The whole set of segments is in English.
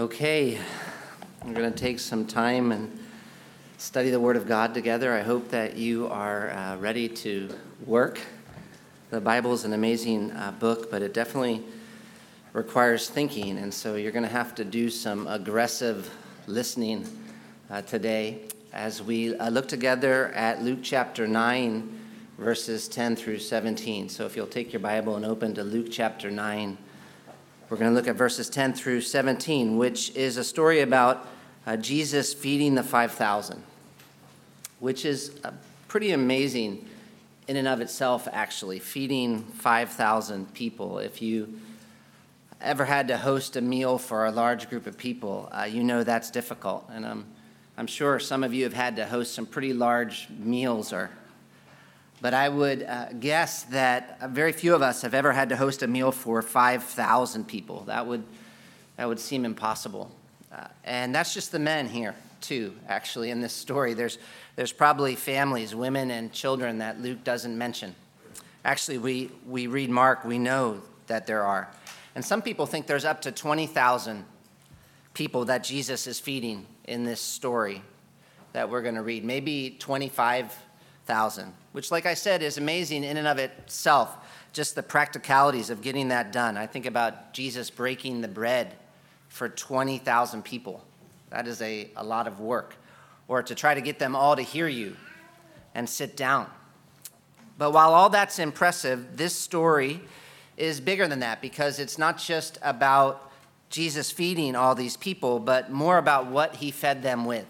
Okay, we're going to take some time and study the Word of God together. I hope that you are ready to work. The Bible is an amazing book, but it definitely requires thinking, and so you're going to have to do some aggressive listening today as we look together at Luke chapter 9, verses 10 through 17. So if you'll take your Bible and open to Luke chapter 9, we're going to look at verses 10 through 17, which is a story about Jesus feeding the 5,000, which is pretty amazing in and of itself, actually, feeding 5,000 people. If you ever had to host a meal for a large group of people, you know that's difficult. And I'm sure some of you have had to host some pretty large meals, but I would guess that very few of us have ever had to host a meal for 5,000 people. That would seem impossible. And that's just the men here, too, actually, in this story. There's probably families, women and children that Luke doesn't mention. Actually, we read Mark, we know that there are. And some people think there's up to 20,000 people that Jesus is feeding in this story that we're going to read. Maybe 25,000, which, like I said, is amazing in and of itself, just the practicalities of getting that done. I think about Jesus breaking the bread for 20,000 people. That is a lot of work. Or to try to get them all to hear you and sit down. But while all that's impressive, this story is bigger than that, because it's not just about Jesus feeding all these people, but more about what he fed them with.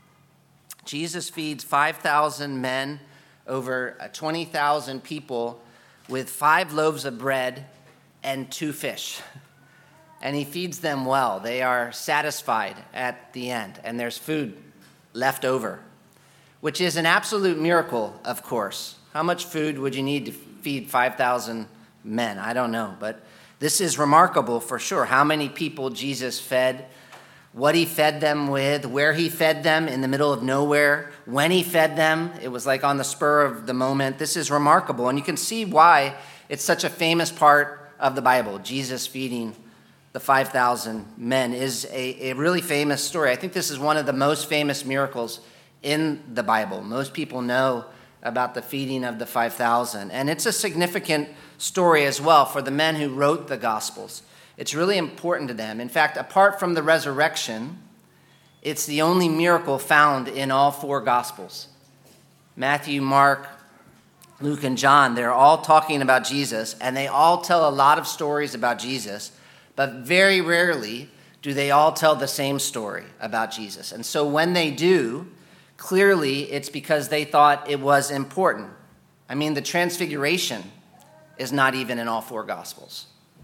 Jesus feeds 5,000 men, over 20,000 people, with 5 loaves of bread and 2 fish. And he feeds them well. They are satisfied at the end, and there's food left over, which is an absolute miracle, of course. How much food would you need to feed 5,000 men? I don't know, but this is remarkable for sure. How many people Jesus fed, what he fed them with, where he fed them in the middle of nowhere, when he fed them. It was like on the spur of the moment. This is remarkable, and you can see why it's such a famous part of the Bible. Jesus feeding the 5,000 men is a really famous story. I think this is one of the most famous miracles in the Bible. Most people know about the feeding of the 5,000, and it's a significant story as well for the men who wrote the Gospels. It's really important to them. In fact, apart from the resurrection, it's the only miracle found in all 4 Gospels. Matthew, Mark, Luke, and John, they're all talking about Jesus, and they all tell a lot of stories about Jesus, but very rarely do they all tell the same story about Jesus. And so when they do, clearly it's because they thought it was important. I mean, the Transfiguration is not even in all 4 Gospels.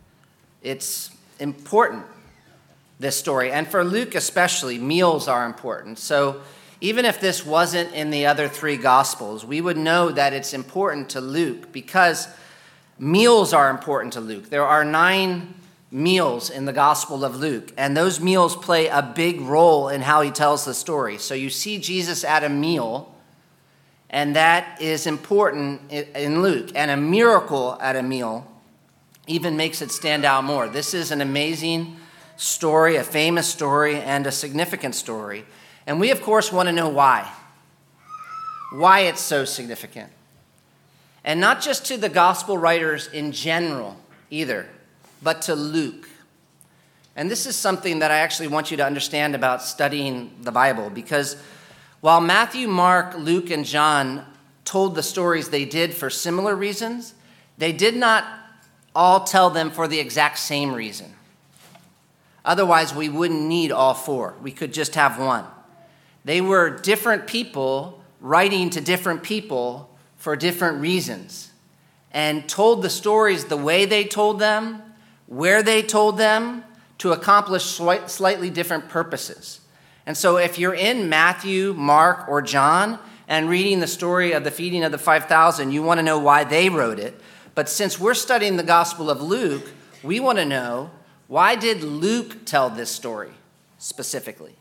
It's important, this story. And for Luke especially, meals are important. So even if this wasn't in the other 3 Gospels, we would know that it's important to Luke because meals are important to Luke. There are 9 meals in the Gospel of Luke, and those meals play a big role in how he tells the story. So you see Jesus at a meal, and that is important in Luke. And a miracle at a meal even makes it stand out more. This is an amazing story, a famous story, and a significant story. And we, of course, want to know why it's so significant. And not just to the gospel writers in general either, but to Luke. And this is something that I actually want you to understand about studying the Bible, because while Matthew, Mark, Luke, and John told the stories they did for similar reasons, they did not all tell them for the exact same reason. Otherwise, we wouldn't need all 4. We could just have one. They were different people writing to different people for different reasons, and told the stories the way they told them, where they told them, to accomplish slightly different purposes. And so if you're in Matthew, Mark, or John and reading the story of the feeding of the 5,000, you want to know why they wrote it. But since we're studying the Gospel of Luke, we want to know, why did Luke tell this story specifically?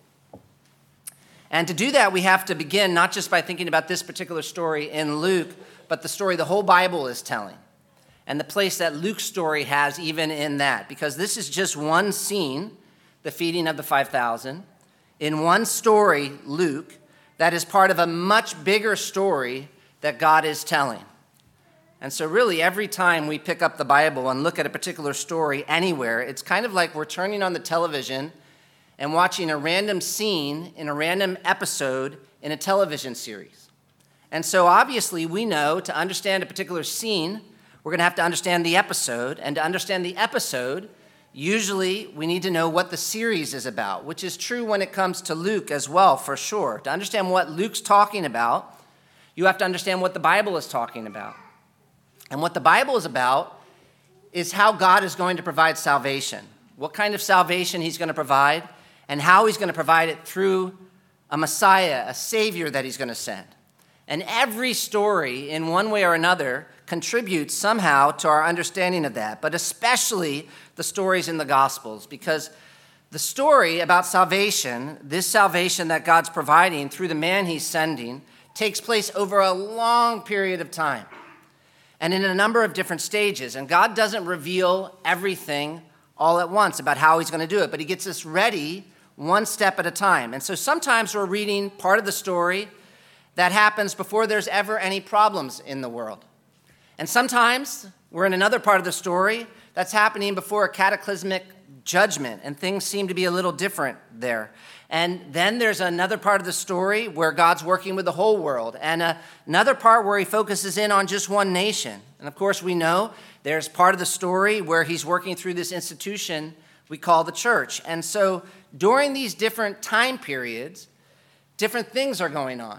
And to do that, we have to begin not just by thinking about this particular story in Luke, but the story the whole Bible is telling. and the place that Luke's story has even in that, because this is just one scene the feeding of the 5,000, in one story, Luke, that is part of a much bigger story that God is telling. And so really, every time we pick up the Bible and look at a particular story anywhere, it's kind of like we're turning on the television and watching a random scene in a random episode in a television series. And so obviously, we know to understand a particular scene, we're going to have to understand the episode. And to understand the episode, usually we need to know what the series is about, which is true when it comes to Luke as well, for sure. To understand what Luke's talking about, you have to understand what the Bible is talking about. And what the Bible is about is how God is going to provide salvation, what kind of salvation he's going to provide, and how he's going to provide it through a Messiah, a Savior that he's going to send. And every story, in one way or another, contributes somehow to our understanding of that, but especially the stories in the Gospels, because the story about salvation, this salvation that God's providing through the man he's sending, takes place over a long period of time and in a number of different stages. And God doesn't reveal everything all at once about how he's going to do it, but he gets us ready one step at a time. And so sometimes we're reading part of the story that happens before there's ever any problems in the world. And sometimes we're in another part of the story that's happening before a cataclysmic judgment, and things seem to be a little different there. And then there's another part of the story where God's working with the whole world, and another part where he focuses in on just one nation. And of course, we know there's part of the story where he's working through this institution we call the church. And so during these different time periods, different things are going on.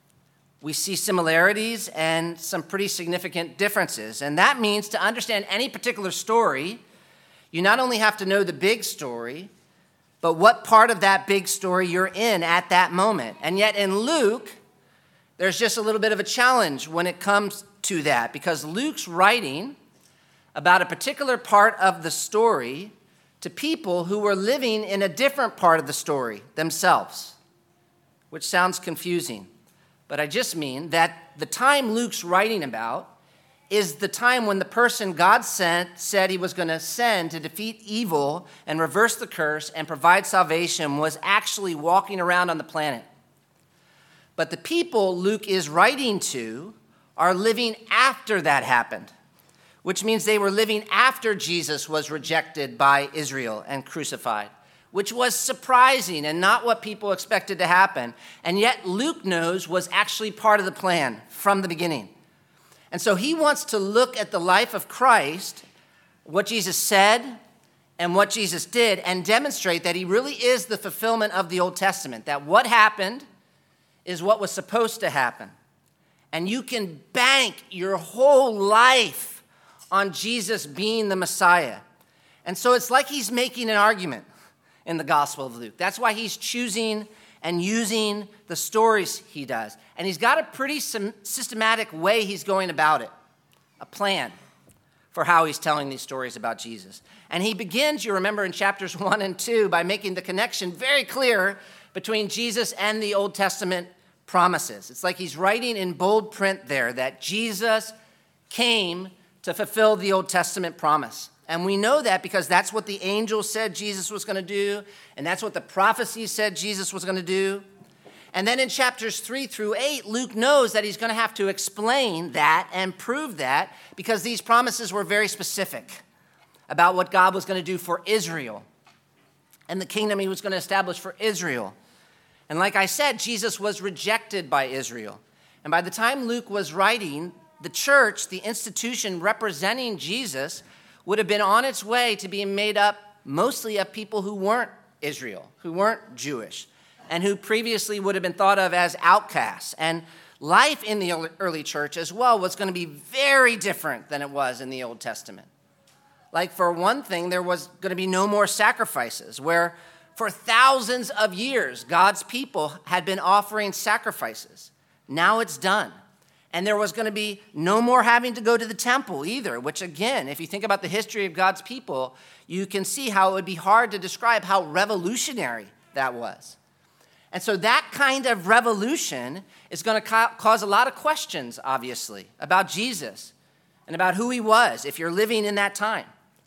We see similarities and some pretty significant differences. And that means to understand any particular story, you not only have to know the big story, but what part of that big story you're in at that moment. And yet in Luke, there's just a little bit of a challenge when it comes to that, because Luke's writing about a particular part of the story to people who were living in a different part of the story themselves, which sounds confusing. But I just mean that the time Luke's writing about is the time when the person God said he was going to send to defeat evil and reverse the curse and provide salvation was actually walking around on the planet. But the people Luke is writing to are living after that happened, which means they were living after Jesus was rejected by Israel and crucified, which was surprising and not what people expected to happen. And yet Luke knows was actually part of the plan from the beginning. And so he wants to look at the life of Christ, what Jesus said and what Jesus did, and demonstrate that he really is the fulfillment of the Old Testament, that what happened is what was supposed to happen. And you can bank your whole life on Jesus being the Messiah. And so it's like he's making an argument in the Gospel of Luke. That's why he's choosing and using the stories he does. And he's got a pretty systematic way he's going about it, a plan for how he's telling these stories about Jesus. And he begins, you remember, in chapters 1 and 2 by making the connection very clear between Jesus and the Old Testament promises. It's like he's writing in bold print there that Jesus came to fulfill the Old Testament promise. And we know that because that's what the angel said Jesus was going to do, and that's what the prophecy said Jesus was going to do. And then in chapters 3 through 8, Luke knows that he's going to have to explain that and prove that, because these promises were very specific about what God was going to do for Israel and the kingdom he was going to establish for Israel. And like I said, Jesus was rejected by Israel. And by the time Luke was writing, the church, the institution representing Jesus, would have been on its way to being made up mostly of people who weren't Israel, who weren't Jewish, and who previously would have been thought of as outcasts. And life in the early church as well was going to be very different than it was in the Old Testament. Like, for one thing, there was going to be no more sacrifices, where for thousands of years, God's people had been offering sacrifices. Now it's done. And there was going to be no more having to go to the temple either, which again, if you think about the history of God's people, you can see how it would be hard to describe how revolutionary that was. And so that kind of revolution is going to cause a lot of questions, obviously, about Jesus and about who he was if you're living in that time.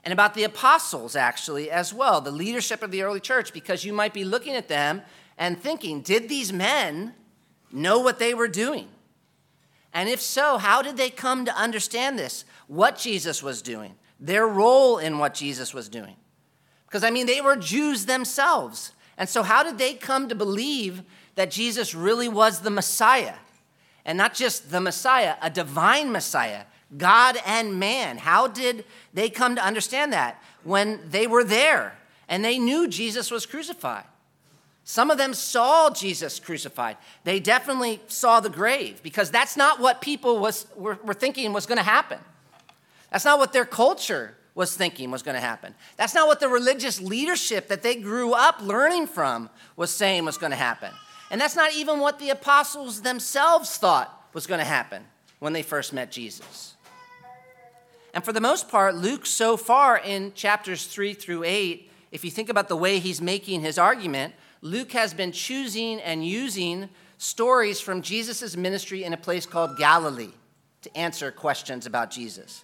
and about the apostles, actually, as well, the leadership of the early church, because you might be looking at them and thinking, did these men know what they were doing? And if so, how did they come to understand this, what Jesus was doing, their role in what Jesus was doing? Because, they were Jews themselves. And so how did they come to believe that Jesus really was the Messiah? And not just the Messiah, a divine Messiah, God and man. How did they come to understand that when they were there and they knew Jesus was crucified? Some of them saw Jesus crucified. They definitely saw the grave, because that's not what people were thinking was going to happen. That's not what their culture was thinking was going to happen. That's not what the religious leadership that they grew up learning from was saying was going to happen. And that's not even what the apostles themselves thought was going to happen when they first met Jesus. And for the most part, Luke so far in chapters 3 through 8, if you think about the way he's making his argument, Luke has been choosing and using stories from Jesus' ministry in a place called Galilee to answer questions about Jesus.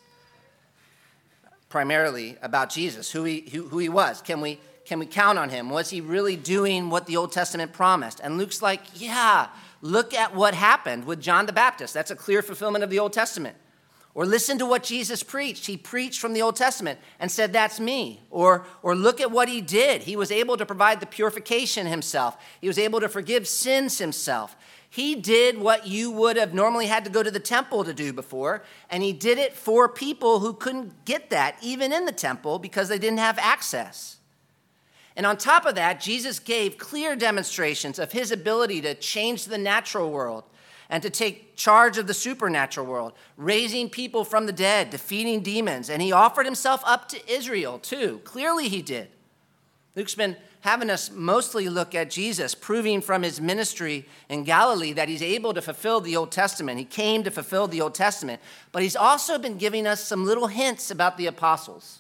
Primarily about Jesus, who he was. Can we count on him? Was he really doing what the Old Testament promised? And Luke's like, yeah, look at what happened with John the Baptist. That's a clear fulfillment of the Old Testament. Or listen to what Jesus preached. He preached from the Old Testament and said, that's me. Or look at what he did. He was able to provide the purification himself. He was able to forgive sins himself. He did what you would have normally had to go to the temple to do before, and he did it for people who couldn't get that, even in the temple, because they didn't have access. And on top of that, Jesus gave clear demonstrations of his ability to change the natural world and to take charge of the supernatural world, raising people from the dead, defeating demons, and he offered himself up to Israel too. Clearly he did. Luke's been having us mostly look at Jesus, proving from his ministry in Galilee that he's able to fulfill the Old Testament. He came to fulfill the Old Testament, but he's also been giving us some little hints about the apostles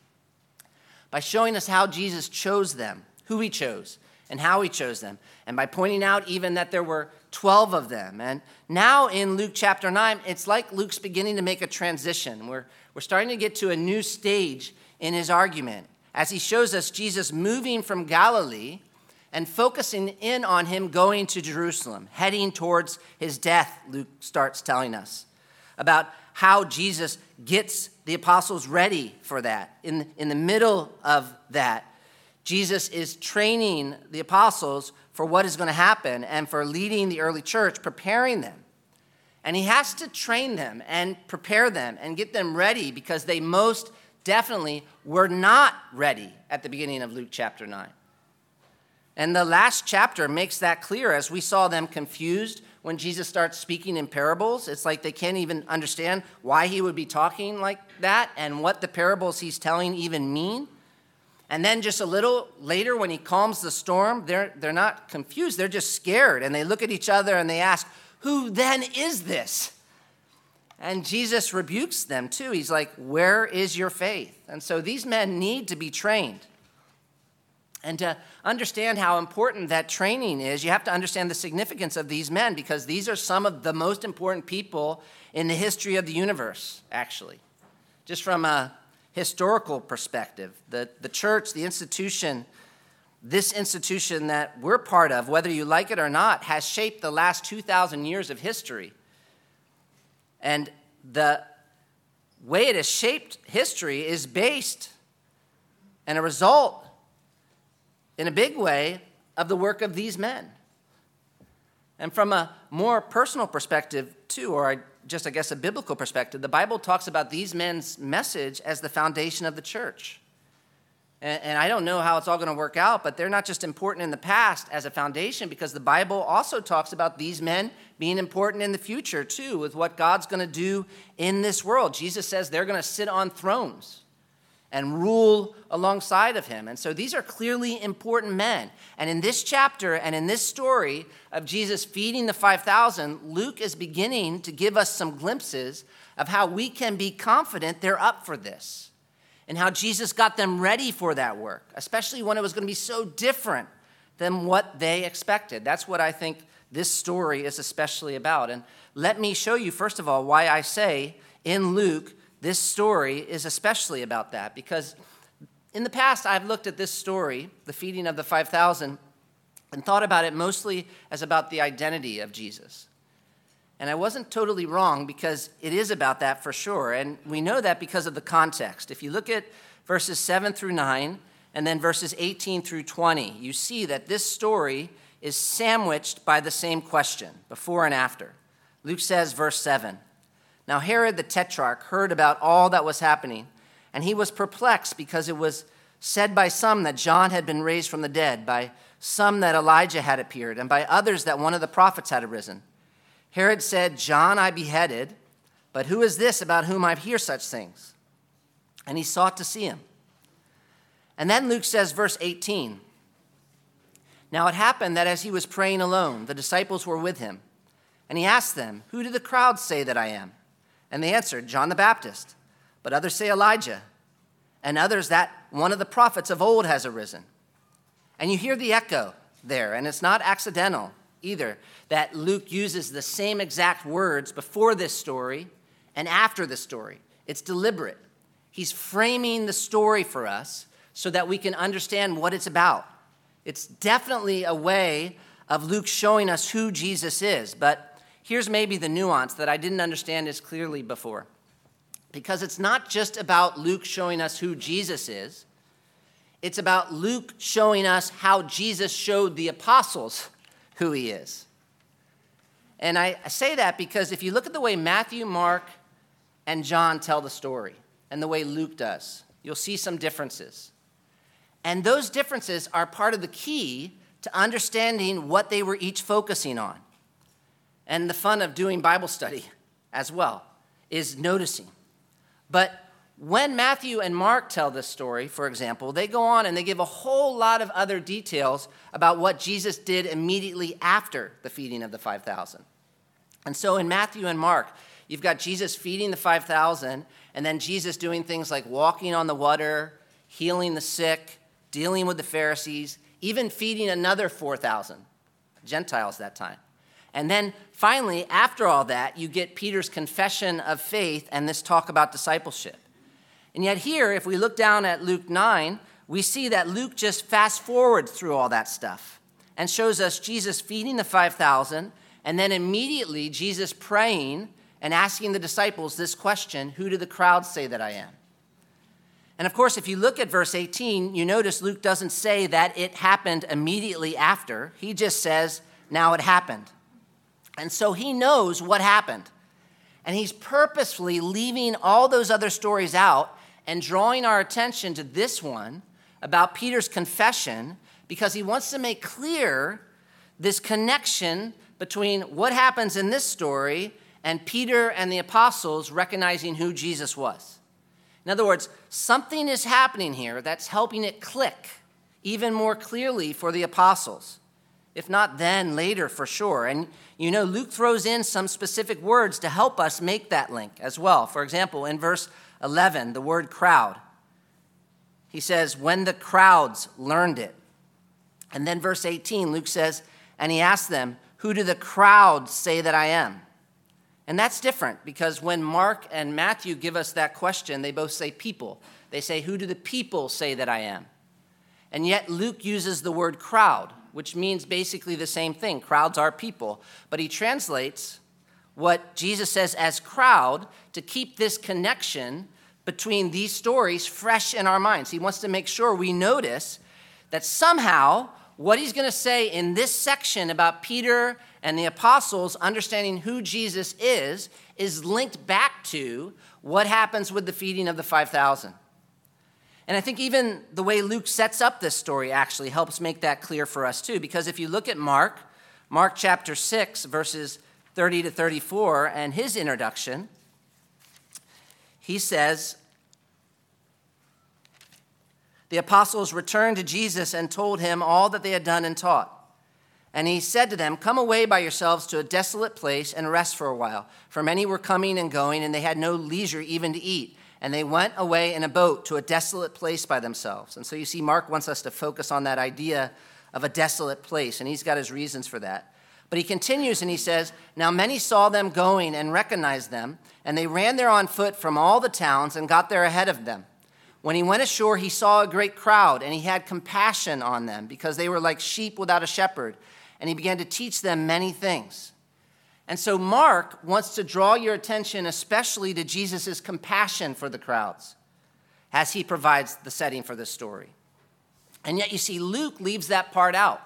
by showing us how Jesus chose them, who he chose, and how he chose them, and by pointing out even that there were 12 of them. And now in Luke chapter 9, it's like Luke's beginning to make a transition. We're starting to get to a new stage in his argument as he shows us Jesus moving from Galilee and focusing in on him going to Jerusalem, heading towards his death. Luke starts telling us about how Jesus gets the apostles ready for that. In the middle of that, Jesus is training the apostles for what is going to happen and for leading the early church, preparing them. And he has to train them and prepare them and get them ready because they most definitely were not ready at the beginning of Luke chapter 9. And the last chapter makes that clear as we saw them confused when Jesus starts speaking in parables. It's like they can't even understand why he would be talking like that and what the parables he's telling even mean. And then just a little later when he calms the storm, they're not confused. They're just scared. And they look at each other and they ask, who then is this? And Jesus rebukes them too. He's like, where is your faith? And so these men need to be trained. And to understand how important that training is, you have to understand the significance of these men because these are some of the most important people in the history of the universe, actually. Just from a historical perspective, the church, the institution, this institution that we're part of, whether you like it or not, has shaped the last 2,000 years of history. And the way it has shaped history is based and a result in a big way of the work of these men. And from a more personal perspective too, or I guess a biblical perspective, the Bible talks about these men's message as the foundation of the church. And I don't know how it's all going to work out, but they're not just important in the past as a foundation because the Bible also talks about these men being important in the future too with what God's going to do in this world. Jesus says they're going to sit on thrones and rule alongside of him. And so these are clearly important men. And in this chapter and in this story of Jesus feeding the 5,000, Luke is beginning to give us some glimpses of how we can be confident they're up for this and how Jesus got them ready for that work, especially when it was going to be so different than what they expected. That's what I think this story is especially about. And let me show you, first of all, why I say in Luke, this story is especially about that, because in the past I've looked at this story, the feeding of the 5,000, and thought about it mostly as about the identity of Jesus. And I wasn't totally wrong, because it is about that for sure. And we know that because of the context. If you look at verses 7 through 9, and then verses 18 through 20, you see that this story is sandwiched by the same question, before and after. Luke says, verse 7, "Now Herod the Tetrarch heard about all that was happening, and he was perplexed, because it was said by some that John had been raised from the dead, by some that Elijah had appeared, and by others that one of the prophets had arisen. Herod said, 'John I beheaded, but who is this about whom I hear such things?' And he sought to see him." And then Luke says, verse 18, "Now it happened that as he was praying alone, the disciples were with him. And he asked them, 'Who do the crowds say that I am?' And they answered, 'John the Baptist, but others say Elijah, and others that one of the prophets of old has arisen.'" And you hear the echo there, and it's not accidental either, that Luke uses the same exact words before this story and after this story. It's deliberate. He's framing the story for us so that we can understand what it's about. It's definitely a way of Luke showing us who Jesus is, but here's maybe the nuance that I didn't understand as clearly before. Because it's not just about Luke showing us who Jesus is, it's about Luke showing us how Jesus showed the apostles who he is. And I say that because if you look at the way Matthew, Mark, and John tell the story, and the way Luke does, you'll see some differences. And those differences are part of the key to understanding what they were each focusing on. And the fun of doing Bible study as well is noticing. But when Matthew and Mark tell this story, for example, they go on and they give a whole lot of other details about what Jesus did immediately after the feeding of the 5,000. And so in Matthew and Mark, you've got Jesus feeding the 5,000, and then Jesus doing things like walking on the water, healing the sick, dealing with the Pharisees, even feeding another 4,000 Gentiles that time. And then finally, after all that, you get Peter's confession of faith and this talk about discipleship. And yet here, if we look down at Luke 9, we see that Luke just fast forwards through all that stuff and shows us Jesus feeding the 5,000, and then immediately Jesus praying and asking the disciples this question, "Who do the crowds say that I am?" And of course, if you look at verse 18, you notice Luke doesn't say that it happened immediately after. He just says, "Now it happened." And so he knows what happened. And he's purposefully leaving all those other stories out and drawing our attention to this one about Peter's confession, because he wants to make clear this connection between what happens in this story and Peter and the apostles recognizing who Jesus was. In other words, something is happening here that's helping it click even more clearly for the apostles. If not then, later for sure. And you know, Luke throws in some specific words to help us make that link as well. For example, in verse 11, the word crowd. He says, "When the crowds learned it." And then verse 18, Luke says, "And he asked them, 'Who do the crowds say that I am?'" And that's different, because when Mark and Matthew give us that question, they both say people. They say, "Who do the people say that I am?" And yet Luke uses the word crowd, which means basically the same thing. Crowds are people. But he translates what Jesus says as crowd to keep this connection between these stories fresh in our minds. He wants to make sure we notice that somehow what he's going to say in this section about Peter and the apostles understanding who Jesus is linked back to what happens with the feeding of the 5,000. And I think even the way Luke sets up this story actually helps make that clear for us too, because if you look at Mark chapter 6, verses 30 to 34, and his introduction, he says, "The apostles returned to Jesus and told him all that they had done and taught. And he said to them, 'Come away by yourselves to a desolate place and rest for a while.' For many were coming and going, and they had no leisure even to eat. And they went away in a boat to a desolate place by themselves." And so you see, Mark wants us to focus on that idea of a desolate place, and he's got his reasons for that. But he continues and he says, "Now many saw them going and recognized them, and they ran there on foot from all the towns and got there ahead of them. When he went ashore, he saw a great crowd, and he had compassion on them because they were like sheep without a shepherd, and he began to teach them many things." And so Mark wants to draw your attention especially to Jesus' compassion for the crowds as he provides the setting for this story. And yet you see Luke leaves that part out,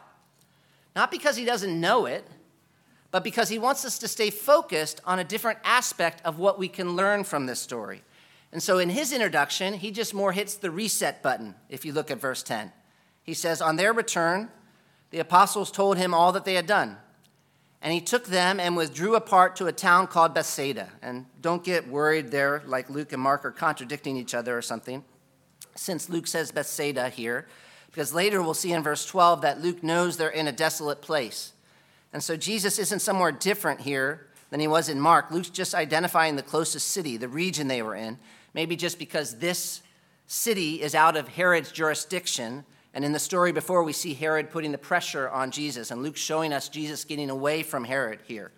not because he doesn't know it, but because he wants us to stay focused on a different aspect of what we can learn from this story. And so in his introduction, he just more hits the reset button, if you look at verse 10. He says, "On their return, the apostles told him all that they had done. And he took them and withdrew apart to a town called Bethsaida." And don't get worried there, like Luke and Mark are contradicting each other or something, since Luke says Bethsaida here, because later we'll see in verse 12 that Luke knows they're in a desolate place. And so Jesus isn't somewhere different here than he was in Mark. Luke's just identifying the closest city, the region they were in, maybe just because this city is out of Herod's jurisdiction. And in the story before, we see Herod putting the pressure on Jesus, and Luke's showing us Jesus getting away from Herod here.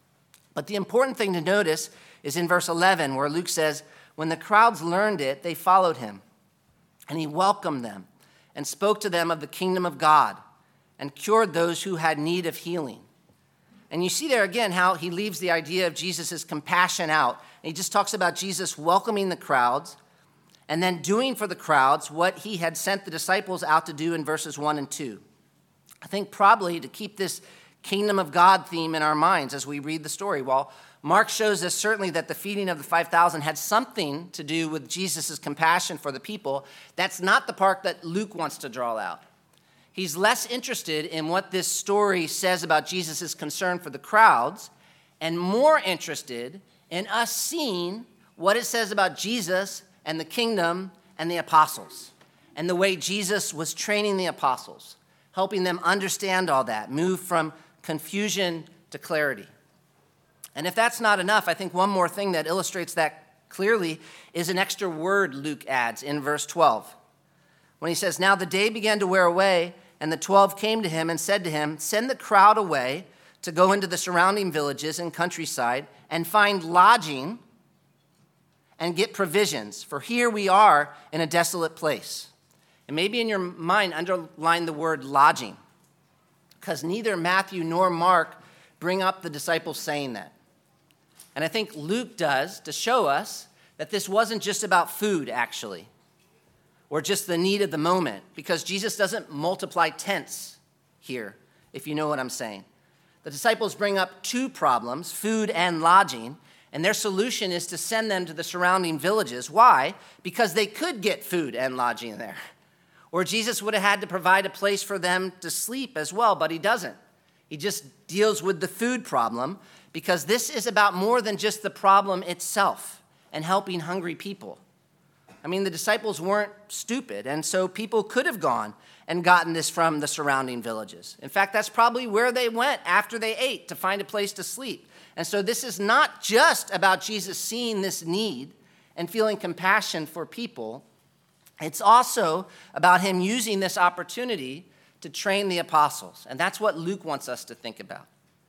But the important thing to notice is in verse 11, where Luke says, "When the crowds learned it, they followed him, and he welcomed them and spoke to them of the kingdom of God and cured those who had need of healing." And you see there again how he leaves the idea of Jesus' compassion out. And he just talks about Jesus welcoming the crowds and then doing for the crowds what he had sent the disciples out to do in verses 1 and 2. I think probably to keep this kingdom of God theme in our minds as we read the story. While Mark shows us certainly that the feeding of the 5,000 had something to do with Jesus' compassion for the people, that's not the part that Luke wants to draw out. He's less interested in what this story says about Jesus' concern for the crowds and more interested in us seeing what it says about Jesus and the kingdom and the apostles and the way Jesus was training the apostles, helping them understand all that, move from confusion to clarity. And if that's not enough, I think one more thing that illustrates that clearly is an extra word Luke adds in verse 12. When he says, "Now the day began to wear away, and the 12 came to him and said to him, 'Send the crowd away to go into the surrounding villages and countryside and find lodging and get provisions, for here we are in a desolate place.'" And maybe in your mind, underline the word lodging, because neither Matthew nor Mark bring up the disciples saying that. And I think Luke does to show us that this wasn't just about food, actually, or just the need of the moment, because Jesus doesn't multiply tents here, if you know what I'm saying. The disciples bring up two problems, food and lodging, and their solution is to send them to the surrounding villages. Why? Because they could get food and lodging there. Or Jesus would have had to provide a place for them to sleep as well, but he doesn't. He just deals with the food problem, because this is about more than just the problem itself and helping hungry people. I mean, the disciples weren't stupid, and so people could have gone and gotten this from the surrounding villages. In fact, that's probably where they went after they ate, to find a place to sleep. And so this is not just about Jesus seeing this need and feeling compassion for people. It's also about him using this opportunity to train the apostles. And that's what Luke wants us to think about.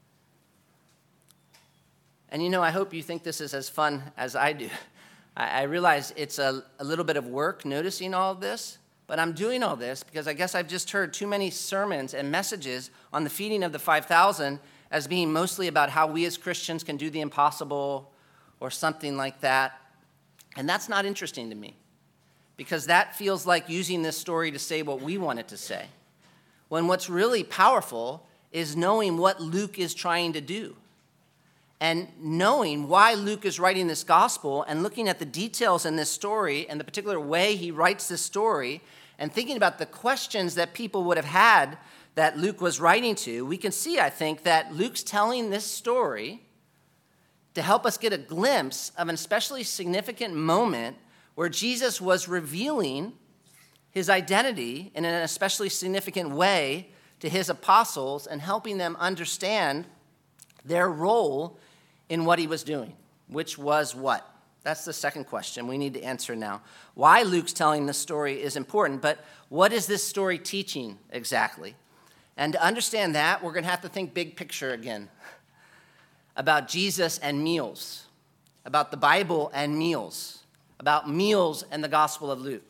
And I hope you think this is as fun as I do. I realize it's a little bit of work noticing all of this, but I'm doing all this because I guess I've just heard too many sermons and messages on the feeding of the 5,000 as being mostly about how we as Christians can do the impossible or something like that. And that's not interesting to me, because that feels like using this story to say what we want it to say, when what's really powerful is knowing what Luke is trying to do. And knowing why Luke is writing this gospel and looking at the details in this story and the particular way he writes this story and thinking about the questions that people would have had that Luke was writing to, we can see, I think, that Luke's telling this story to help us get a glimpse of an especially significant moment where Jesus was revealing his identity in an especially significant way to his apostles and helping them understand their role in what he was doing, which was what? That's the second question we need to answer now. Why Luke's telling this story is important, but what is this story teaching exactly? And to understand that, we're going to have to think big picture again about Jesus and meals, about the Bible and meals, about meals and the Gospel of Luke.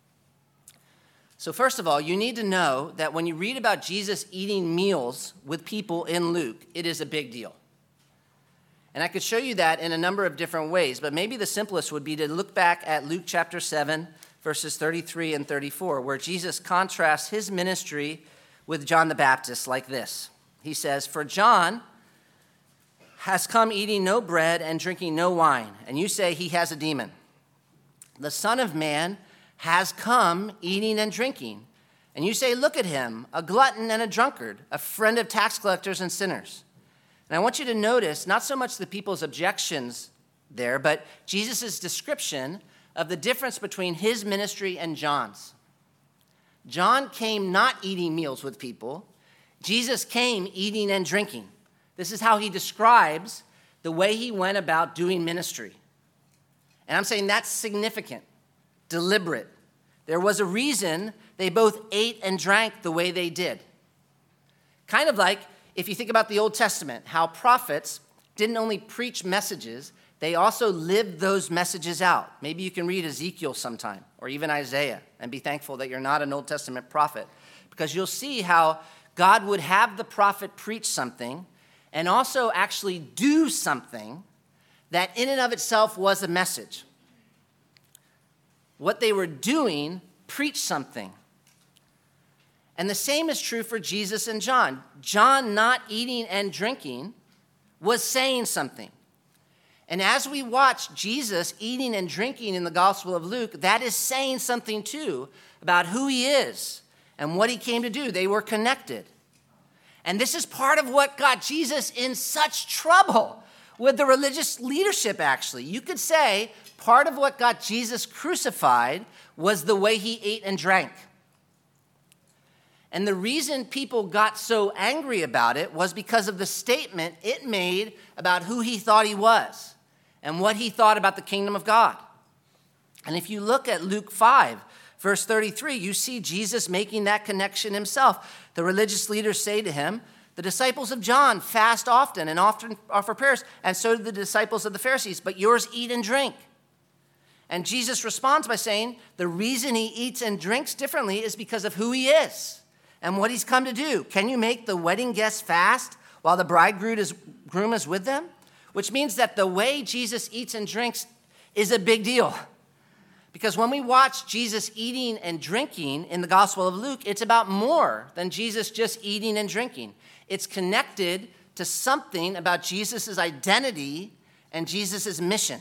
So first of all, you need to know that when you read about Jesus eating meals with people in Luke, it is a big deal. And I could show you that in a number of different ways, but maybe the simplest would be to look back at Luke chapter 7, verses 33 and 34, where Jesus contrasts his ministry with John the Baptist like this. He says, "For John has come eating no bread and drinking no wine, and you say he has a demon. The Son of Man has come eating and drinking, and you say, look at him, a glutton and a drunkard, a friend of tax collectors and sinners." And I want you to notice not so much the people's objections there, but Jesus' description of the difference between his ministry and John's. John came not eating meals with people. Jesus came eating and drinking. This is how he describes the way he went about doing ministry. And I'm saying that's significant, deliberate. There was a reason they both ate and drank the way they did. Kind of like if you think about the Old Testament, how prophets didn't only preach messages, they also lived those messages out. Maybe you can read Ezekiel sometime, or even Isaiah, and be thankful that you're not an Old Testament prophet, because you'll see how God would have the prophet preach something and also actually do something that in and of itself was a message. What they were doing preached something. And the same is true for Jesus and John. John not eating and drinking was saying something. And as we watch Jesus eating and drinking in the Gospel of Luke, that is saying something too about who he is and what he came to do. They were connected. And this is part of what got Jesus in such trouble with the religious leadership, actually. You could say part of what got Jesus crucified was the way he ate and drank. And the reason people got so angry about it was because of the statement it made about who he thought he was and what he thought about the kingdom of God. And if you look at Luke 5, verse 33, you see Jesus making that connection himself. The religious leaders say to him, "The disciples of John fast often and often offer prayers, and so do the disciples of the Pharisees, but yours eat and drink." And Jesus responds by saying, the reason he eats and drinks differently is because of who he is and what he's come to do. Can you make the wedding guests fast while the bridegroom is with them? Which means that the way Jesus eats and drinks is a big deal. Because when we watch Jesus eating and drinking in the Gospel of Luke, it's about more than Jesus just eating and drinking. It's connected to something about Jesus' identity and Jesus' mission.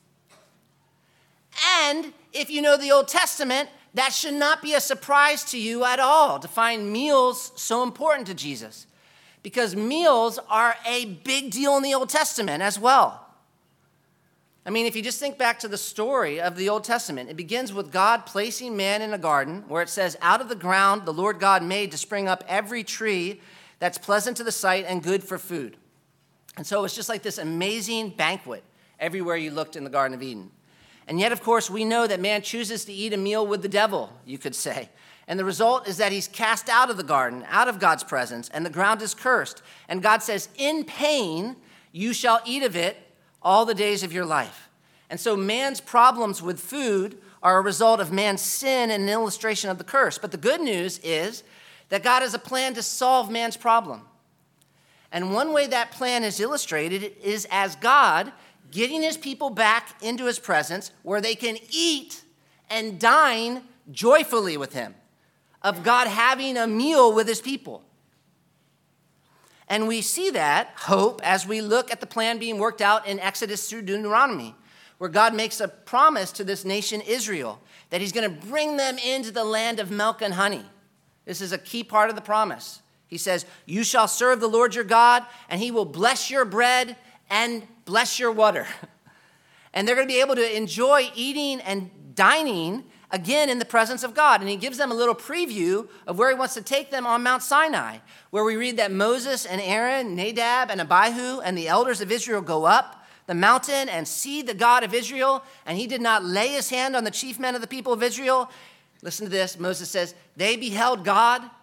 And if you know the Old Testament, that should not be a surprise to you at all to find meals so important to Jesus, because meals are a big deal in the Old Testament as well. I mean, if you just think back to the story of the Old Testament, it begins with God placing man in a garden where it says, out of the ground the Lord God made to spring up every tree that's pleasant to the sight and good for food. And so it's just like this amazing banquet everywhere you looked in the Garden of Eden. And yet, of course, we know that man chooses to eat a meal with the devil, you could say. And the result is that he's cast out of the garden, out of God's presence, and the ground is cursed. And God says, in pain, you shall eat of it all the days of your life. And so man's problems with food are a result of man's sin and an illustration of the curse. But the good news is that God has a plan to solve man's problem. And one way that plan is illustrated is as God getting his people back into his presence where they can eat and dine joyfully with him, of God having a meal with his people. And we see that hope as we look at the plan being worked out in Exodus through Deuteronomy, where God makes a promise to this nation Israel that he's going to bring them into the land of milk and honey. This is a key part of the promise. He says, you shall serve the Lord your God, and he will bless your bread and bless your water. And they're going to be able to enjoy eating and dining again in the presence of God. And he gives them a little preview of where he wants to take them on Mount Sinai, where we read that Moses and Aaron, Nadab and Abihu and the elders of Israel go up the mountain and see the God of Israel, and he did not lay his hand on the chief men of the people of Israel. Listen to this. Moses says, they beheld God,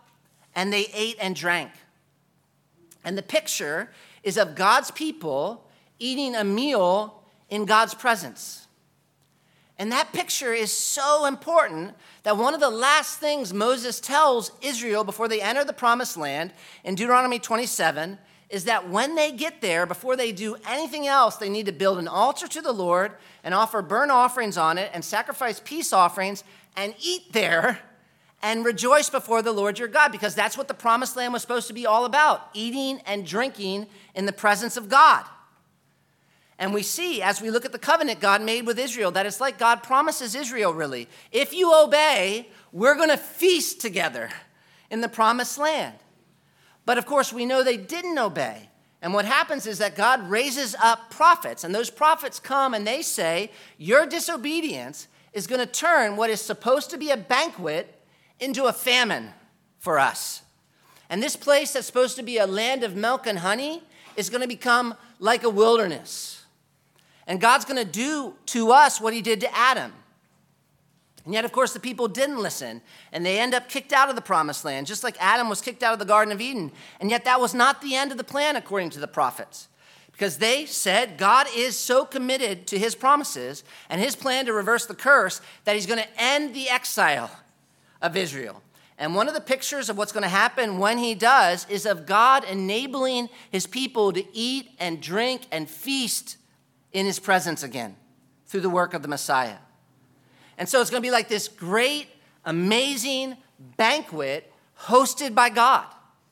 and they ate and drank. And the picture is of God's people eating a meal in God's presence. And that picture is so important that one of the last things Moses tells Israel before they enter the promised land in Deuteronomy 27 is that when they get there, before they do anything else, they need to build an altar to the Lord and offer burnt offerings on it and sacrifice peace offerings and eat there and rejoice before the Lord your God, because that's what the promised land was supposed to be all about, eating and drinking in the presence of God. And we see, as we look at the covenant God made with Israel, that it's like God promises Israel, really, if you obey, we're going to feast together in the promised land. But of course, we know they didn't obey. And what happens is that God raises up prophets, and those prophets come and they say, your disobedience is going to turn what is supposed to be a banquet into a famine for us. And this place that's supposed to be a land of milk and honey is going to become like a wilderness. And God's going to do to us what he did to Adam. And yet, of course, the people didn't listen, and they end up kicked out of the promised land, just like Adam was kicked out of the Garden of Eden. And yet that was not the end of the plan, according to the prophets, because they said God is so committed to his promises and his plan to reverse the curse that he's going to end the exile of Israel. And one of the pictures of what's going to happen when he does is of God enabling his people to eat and drink and feast in his presence again through the work of the Messiah. And so it's going to be like this great, amazing banquet hosted by God.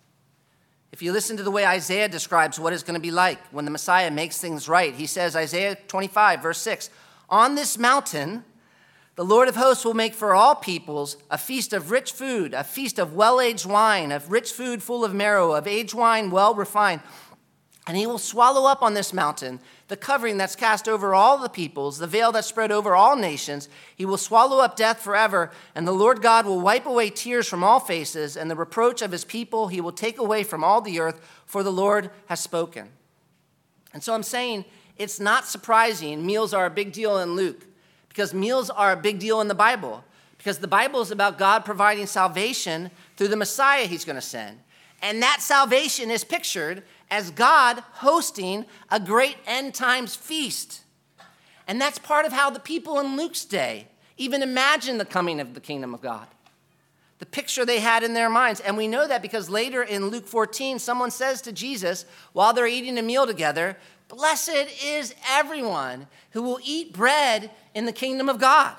If you listen to the way Isaiah describes what it's going to be like when the Messiah makes things right, he says, Isaiah 25, verse 6, on this mountain, the Lord of hosts will make for all peoples a feast of rich food, a feast of well-aged wine, of rich food full of marrow, of aged wine well refined. And he will swallow up on this mountain the covering that's cast over all the peoples, the veil that's spread over all nations. He will swallow up death forever, and the Lord God will wipe away tears from all faces, and the reproach of his people he will take away from all the earth, for the Lord has spoken. And so I'm saying it's not surprising meals are a big deal in Luke, because meals are a big deal in the Bible, because the Bible is about God providing salvation through the Messiah he's going to send. And that salvation is pictured as God hosting a great end times feast. And that's part of how the people in Luke's day even imagined the coming of the kingdom of God. The picture they had in their minds. And we know that because later in Luke 14, someone says to Jesus, while they're eating a meal together, blessed is everyone who will eat bread in the kingdom of God.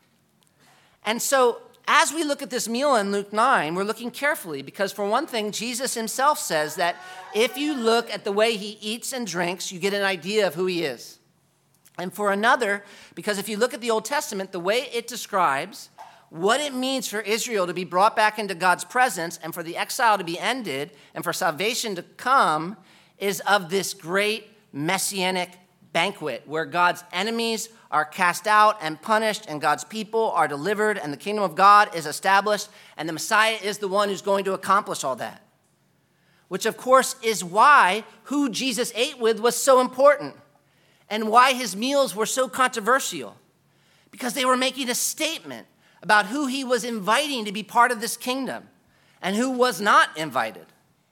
And so as we look at this meal in Luke 9, we're looking carefully because, for one thing, Jesus himself says that if you look at the way he eats and drinks, you get an idea of who he is. And for another, because if you look at the Old Testament, the way it describes what it means for Israel to be brought back into God's presence and for the exile to be ended and for salvation to come is of this great messianic banquet where God's enemies are cast out and punished, and God's people are delivered, and the kingdom of God is established, and the Messiah is the one who's going to accomplish all that. Which, of course, is why who Jesus ate with was so important, and why his meals were so controversial, because they were making a statement about who he was inviting to be part of this kingdom, and who was not invited.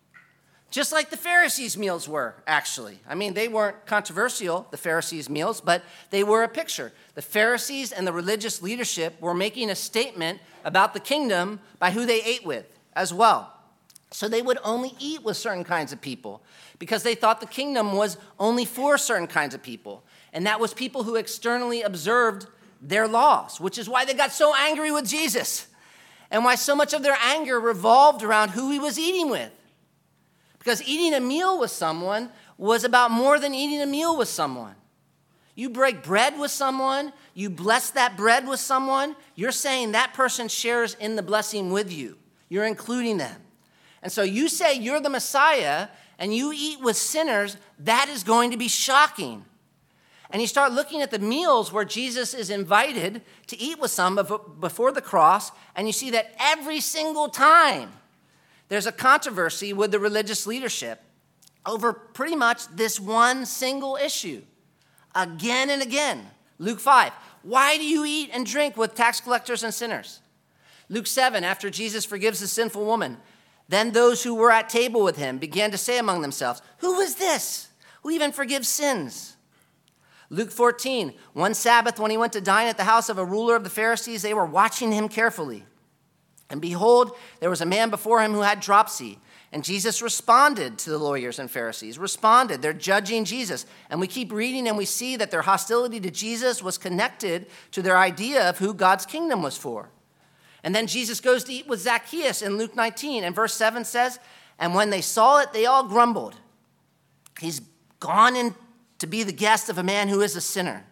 Just like the Pharisees' meals were, actually. I mean, they weren't controversial, the Pharisees' meals, but they were a picture. The Pharisees and the religious leadership were making a statement about the kingdom by who they ate with as well. So they would only eat with certain kinds of people because they thought the kingdom was only for certain kinds of people. And that was people who externally observed their laws, which is why they got so angry with Jesus and why so much of their anger revolved around who he was eating with. Because eating a meal with someone was about more than eating a meal with someone. You break bread with someone, you bless that bread with someone, you're saying that person shares in the blessing with you. You're including them. And so you say you're the Messiah and you eat with sinners, that is going to be shocking. And you start looking at the meals where Jesus is invited to eat with some before the cross, and you see that every single time there's a controversy with the religious leadership over pretty much this one single issue. Again and again. Luke 5, why do you eat and drink with tax collectors and sinners? Luke 7, after Jesus forgives the sinful woman, Then those who were at table with him began to say among themselves, "Who is this who even forgives sins?" Luke 14, one Sabbath when he went to dine at the house of a ruler of the Pharisees, they were watching him carefully. And behold, there was a man before him who had dropsy. And Jesus responded to the lawyers and Pharisees, They're judging Jesus. And we keep reading and we see that their hostility to Jesus was connected to their idea of who God's kingdom was for. And then Jesus goes to eat with Zacchaeus in Luke 19. And verse 7 says, and when they saw it, they all grumbled. He's gone in to be the guest of a man who is a sinner.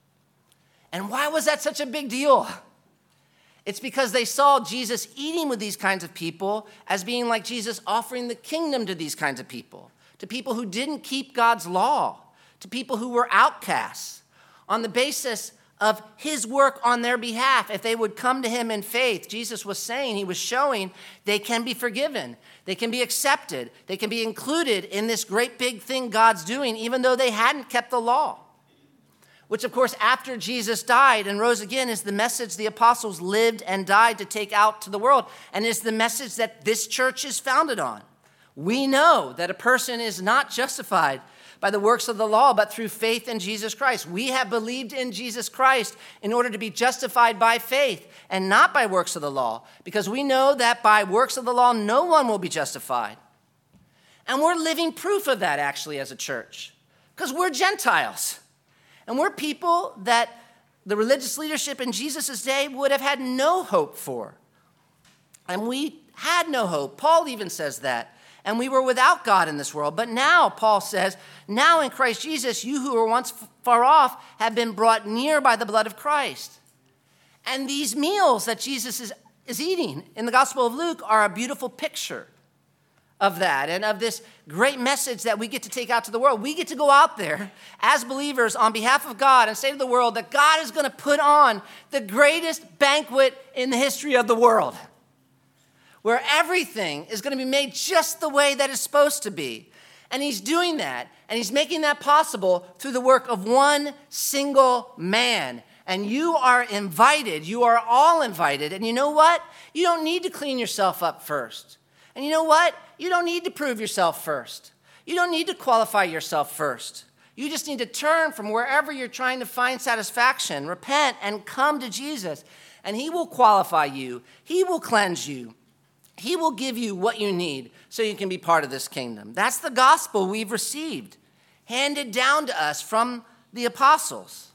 And why was that such a big deal? It's because they saw Jesus eating with these kinds of people as being like Jesus offering the kingdom to these kinds of people, to people who didn't keep God's law, to people who were outcasts, on the basis of his work on their behalf. If they would come to him in faith, Jesus was saying, he was showing they can be forgiven, they can be accepted, they can be included in this great big thing God's doing, even though they hadn't kept the law. Which, of course, after Jesus died and rose again, is the message the apostles lived and died to take out to the world, and is the message that this church is founded on. We know that a person is not justified by the works of the law, but through faith in Jesus Christ. We have believed in Jesus Christ in order to be justified by faith and not by works of the law, because we know that by works of the law, no one will be justified. And we're living proof of that, actually, as a church, because we're Gentiles. And we're people that the religious leadership in Jesus' day would have had no hope for. And we had no hope. Paul even says that. And we were without God in this world. But now, Paul says, now in Christ Jesus, you who were once far off have been brought near by the blood of Christ. And these meals that Jesus is eating in the Gospel of Luke are a beautiful picture of that and of this great message that we get to take out to the world. We get to go out there as believers on behalf of God and say to the world that God is going to put on the greatest banquet in the history of the world, where everything is going to be made just the way that it's supposed to be. And he's doing that, and he's making that possible through the work of one single man. And you are invited. You are all invited. And you know what? You don't need to clean yourself up first. And you know what? You don't need to prove yourself first. You don't need to qualify yourself first. You just need to turn from wherever you're trying to find satisfaction, repent, and come to Jesus. And he will qualify you. He will cleanse you. He will give you what you need so you can be part of this kingdom. That's the gospel we've received, handed down to us from the apostles.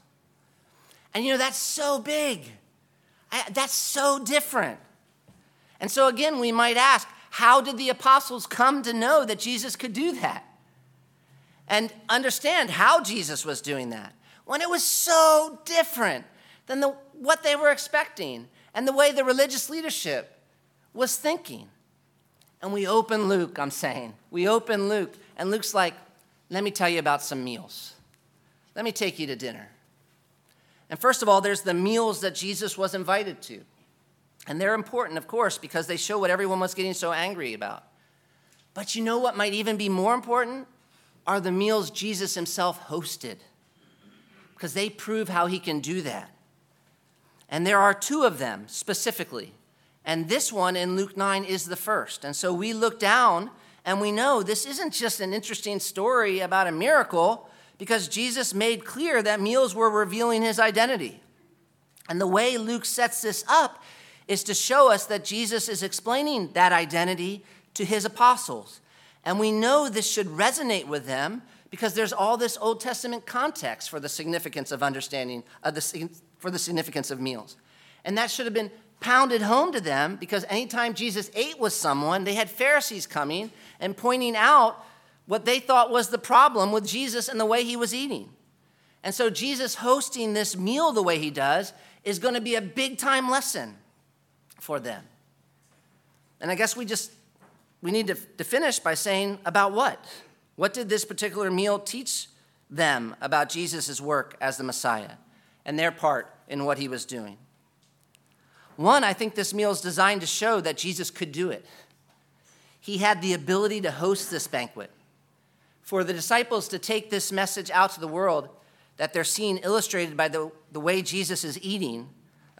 And you know, that's so big. That's so different. And so again, we might ask, how did the apostles come to know that Jesus could do that? And understand how Jesus was doing that when it was so different than what they were expecting and the way the religious leadership was thinking. And we open Luke, We open Luke, and Luke's like, let me tell you about some meals. Let me take you to dinner. And first of all, there's the meals that Jesus was invited to. And they're important, of course, because they show what everyone was getting so angry about. But you know what might even be more important? Are the meals Jesus himself hosted, because they prove how he can do that. And there are two of them specifically. And this one in Luke 9 is the first. And so we look down and we know this isn't just an interesting story about a miracle, because Jesus made clear that meals were revealing his identity. And the way Luke sets this up is to show us that Jesus is explaining that identity to his apostles. And we know this should resonate with them because there's all this Old Testament context for the significance of understanding, for the significance of meals. And that should have been pounded home to them, because anytime Jesus ate with someone, they had Pharisees coming and pointing out what they thought was the problem with Jesus and the way he was eating. And so Jesus hosting this meal the way he does is going to be a big-time lesson for them. And I guess we need to finish by saying about what? What did this particular meal teach them about Jesus' work as the Messiah and their part in what he was doing? One, I think this meal is designed to show that Jesus could do it. He had the ability to host this banquet. For the disciples to take this message out to the world that they're seeing illustrated by the way Jesus is eating,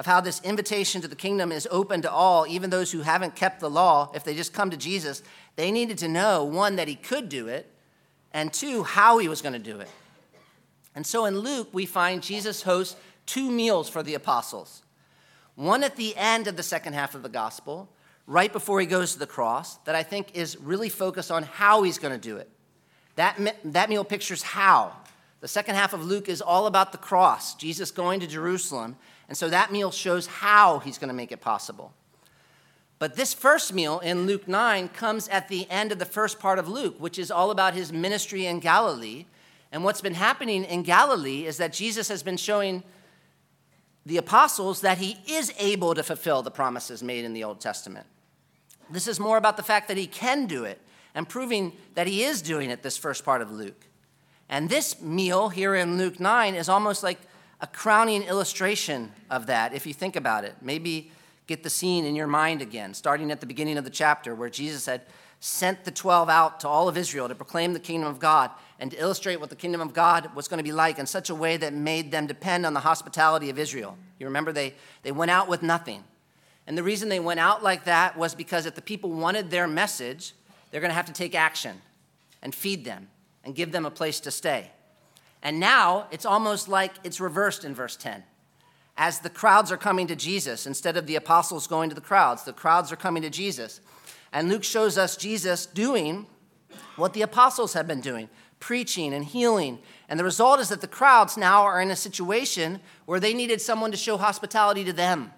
of how this invitation to the kingdom is open to all, even those who haven't kept the law. If they just come to Jesus, they needed to know, one, that he could do it, and two, how he was going to do it. And so in Luke, we find Jesus hosts 2 meals for the apostles. One at the end of the second half of the gospel, right before he goes to the cross, that I think is really focused on how he's going to do it. That meal pictures how. The second half of Luke is all about the cross, Jesus going to Jerusalem, and so that meal shows how he's going to make it possible. But this first meal in Luke 9 comes at the end of the first part of Luke, which is all about his ministry in Galilee. And what's been happening in Galilee is that Jesus has been showing the apostles that he is able to fulfill the promises made in the Old Testament. This is more about the fact that he can do it and proving that he is doing it, this first part of Luke. And this meal here in Luke 9 is almost like a crowning illustration of that, if you think about it. Maybe get the scene in your mind again, starting at the beginning of the chapter where Jesus had sent the 12 out to all of Israel to proclaim the kingdom of God and to illustrate what the kingdom of God was going to be like in such a way that made them depend on the hospitality of Israel. You remember they went out with nothing. And the reason they went out like that was because if the people wanted their message, they're going to have to take action and feed them and give them a place to stay. And now it's almost like it's reversed in verse 10. As the crowds are coming to Jesus, instead of the apostles going to the crowds are coming to Jesus. And Luke shows us Jesus doing what the apostles have been doing, preaching and healing. And the result is that the crowds now are in a situation where they needed someone to show hospitality to them.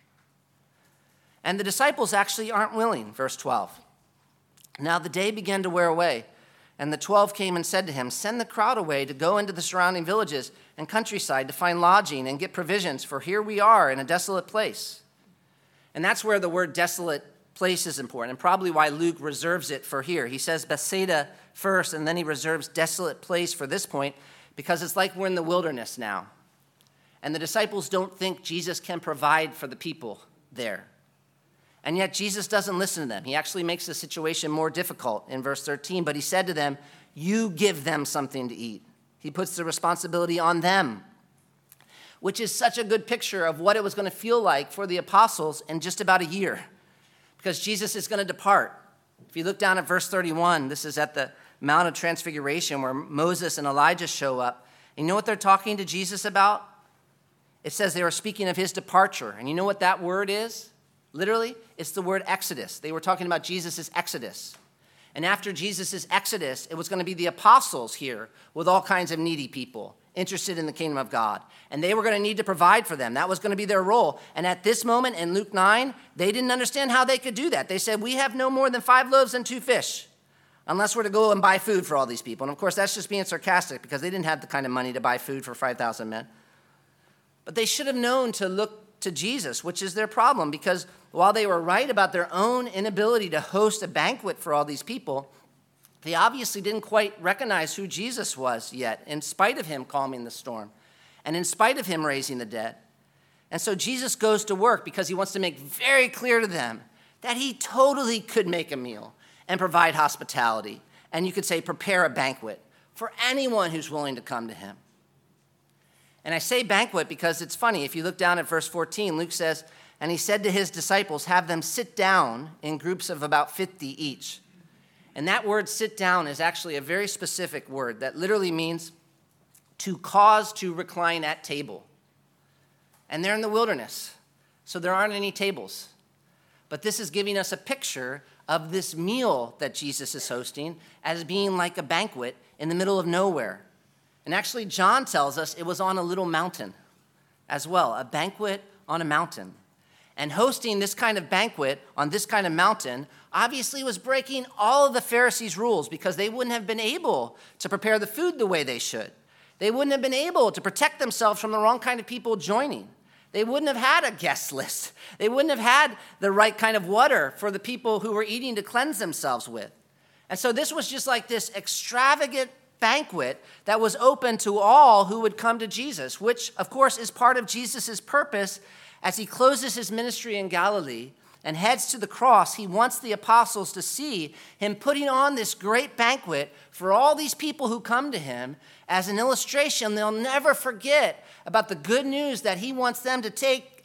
And the disciples actually aren't willing, verse 12. Now the day began to wear away, and the 12 came and said to him, "Send the crowd away to go into the surrounding villages and countryside to find lodging and get provisions, for here we are in a desolate place." And that's where the word desolate place is important, and probably why Luke reserves it for here. He says Bethsaida first, and then he reserves desolate place for this point, because it's like we're in the wilderness now. And the disciples don't think Jesus can provide for the people there. And yet Jesus doesn't listen to them. He actually makes the situation more difficult in verse 13. But he said to them, "You give them something to eat." He puts the responsibility on them, which is such a good picture of what it was going to feel like for the apostles in just about a year, because Jesus is going to depart. If you look down at verse 31, this is at the Mount of Transfiguration where Moses and Elijah show up. And you know what they're talking to Jesus about? It says they were speaking of his departure. And you know what that word is? Literally, it's the word Exodus. They were talking about Jesus' Exodus. And after Jesus' Exodus, it was going to be the apostles here with all kinds of needy people interested in the kingdom of God. And they were going to need to provide for them. That was going to be their role. And at this moment in Luke 9, they didn't understand how they could do that. They said, "We have no more than 5 loaves and 2 fish, unless we're to go and buy food for all these people." And of course, that's just being sarcastic because they didn't have the kind of money to buy food for 5,000 men. But they should have known to look to Jesus, which is their problem, because while they were right about their own inability to host a banquet for all these people, they obviously didn't quite recognize who Jesus was yet, in spite of him calming the storm and in spite of him raising the dead. And so Jesus goes to work because he wants to make very clear to them that he totally could make a meal and provide hospitality, and you could say prepare a banquet for anyone who's willing to come to him. And I say banquet because it's funny. If you look down at verse 14, Luke says, "And he said to his disciples, have them sit down in groups of about 50 each." And that word sit down is actually a very specific word that literally means to cause to recline at table. And they're in the wilderness, so there aren't any tables. But this is giving us a picture of this meal that Jesus is hosting as being like a banquet in the middle of nowhere. And actually, John tells us it was on a little mountain as well, a banquet on a mountain. And hosting this kind of banquet on this kind of mountain obviously was breaking all of the Pharisees' rules, because they wouldn't have been able to prepare the food the way they should. They wouldn't have been able to protect themselves from the wrong kind of people joining. They wouldn't have had a guest list. They wouldn't have had the right kind of water for the people who were eating to cleanse themselves with. And so this was just like this extravagant banquet that was open to all who would come to Jesus, which, of course, is part of Jesus' purpose as he closes his ministry in Galilee and heads to the cross. He wants the apostles to see him putting on this great banquet for all these people who come to him as an illustration they'll never forget about the good news that he wants them to take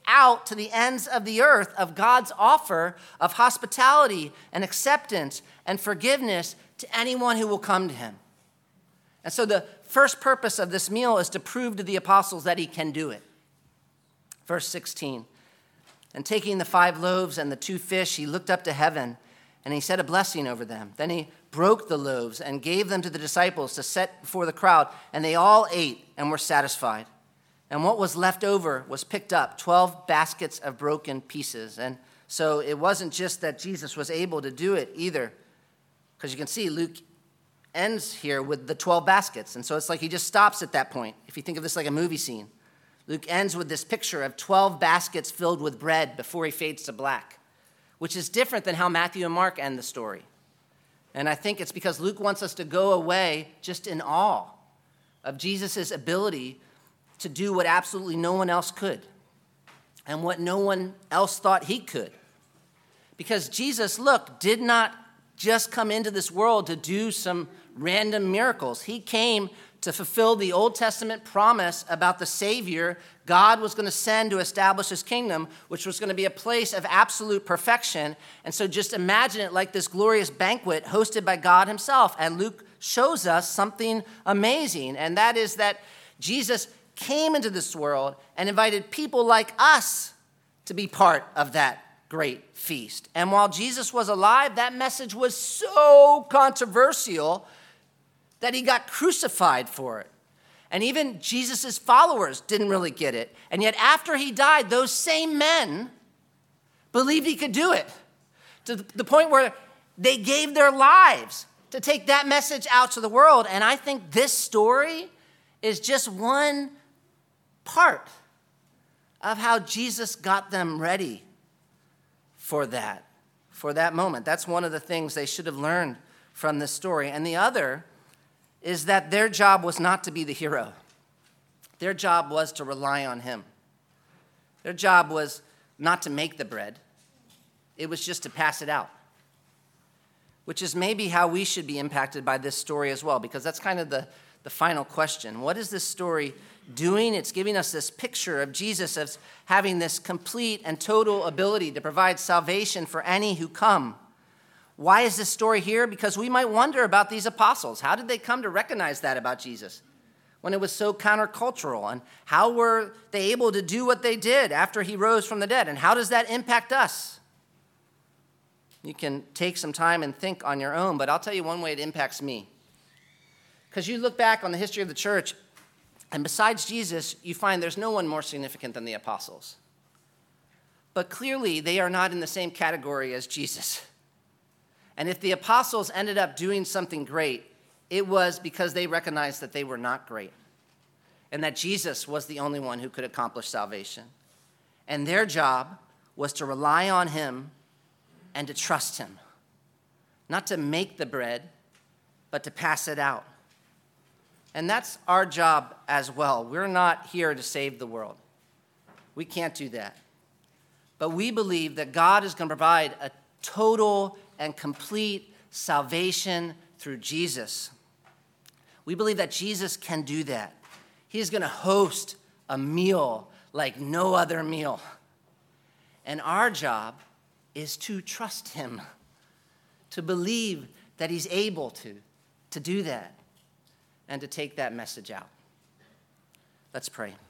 out to the ends of the earth of God's offer of hospitality and acceptance and forgiveness to anyone who will come to him. And so the first purpose of this meal is to prove to the apostles that he can do it. Verse 16, and taking the 5 loaves and the 2 fish, he looked up to heaven and he said a blessing over them. Then he broke the loaves and gave them to the disciples to set before the crowd, and they all ate and were satisfied. And what was left over was picked up, 12 baskets of broken pieces. And so it wasn't just that Jesus was able to do it either, because you can see Luke ends here with the 12 baskets. And so it's like he just stops at that point, if you think of this like a movie scene. Luke ends with this picture of 12 baskets filled with bread before he fades to black, which is different than how Matthew and Mark end the story. And I think it's because Luke wants us to go away just in awe of Jesus' ability to do what absolutely no one else could and what no one else thought he could. Because Jesus, look, did not just come into this world to do some random miracles. He came to fulfill the Old Testament promise about the Savior God was going to send to establish his kingdom, which was going to be a place of absolute perfection. And so just imagine it like this glorious banquet hosted by God himself. And Luke shows us something amazing, and that is that Jesus came into this world and invited people like us to be part of that great feast. And while Jesus was alive, that message was so controversial that he got crucified for it. And even Jesus' followers didn't really get it. And yet after he died, those same men believed he could do it, to the point where they gave their lives to take that message out to the world. And I think this story is just one part of how Jesus got them ready for that moment. That's one of the things they should have learned from this story. And the other is that their job was not to be the hero. Their job was to rely on him. Their job was not to make the bread. It was just to pass it out, which is maybe how we should be impacted by this story as well, because that's kind of the final question. What is this story doing? It's giving us this picture of Jesus as having this complete and total ability to provide salvation for any who come. Why is this story here? Because we might wonder about these apostles. How did they come to recognize that about Jesus when it was so countercultural? And how were they able to do what they did after he rose from the dead? And how does that impact us? You can take some time and think on your own, but I'll tell you one way it impacts me. Because you look back on the history of the church, and besides Jesus, you find there's no one more significant than the apostles. But clearly, they are not in the same category as Jesus. And if the apostles ended up doing something great, it was because they recognized that they were not great and that Jesus was the only one who could accomplish salvation. And their job was to rely on him and to trust him, not to make the bread, but to pass it out. And that's our job as well. We're not here to save the world. We can't do that. But we believe that God is going to provide a total and complete salvation through Jesus. We believe that Jesus can do that. He's going to host a meal like no other meal. And our job is to trust him, to believe that he's able to do that, and to take that message out. Let's pray.